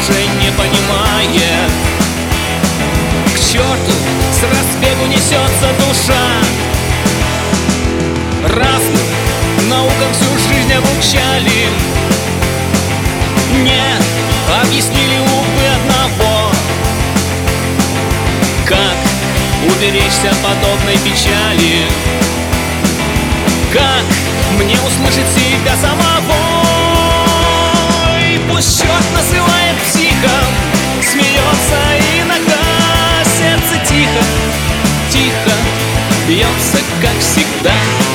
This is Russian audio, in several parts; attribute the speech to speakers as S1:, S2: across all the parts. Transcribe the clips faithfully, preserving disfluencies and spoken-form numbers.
S1: уже не понимает. К черту с разбегу несется душа. Разным наукам всю жизнь обучали, не объяснили, увы, одного: как уберечься подобной печали, как мне услышать себя самого. И пусть черт называет психом, смеется иногда, сердце тихо, тихо бьется, как всегда.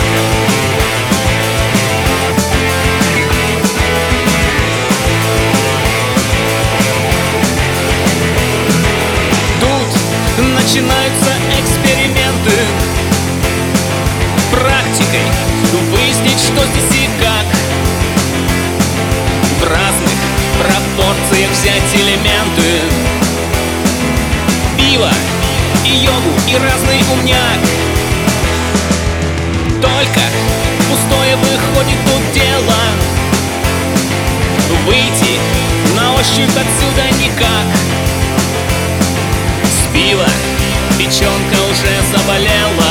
S1: Тут начинаются эксперименты, практикой выяснить, что здесь и как. В разных пропорциях взять элементы: пиво и йогу и разный умняк. Только пустое выходит тут дело, выйти на ощупь отсюда никак. С пива печенка уже заболела,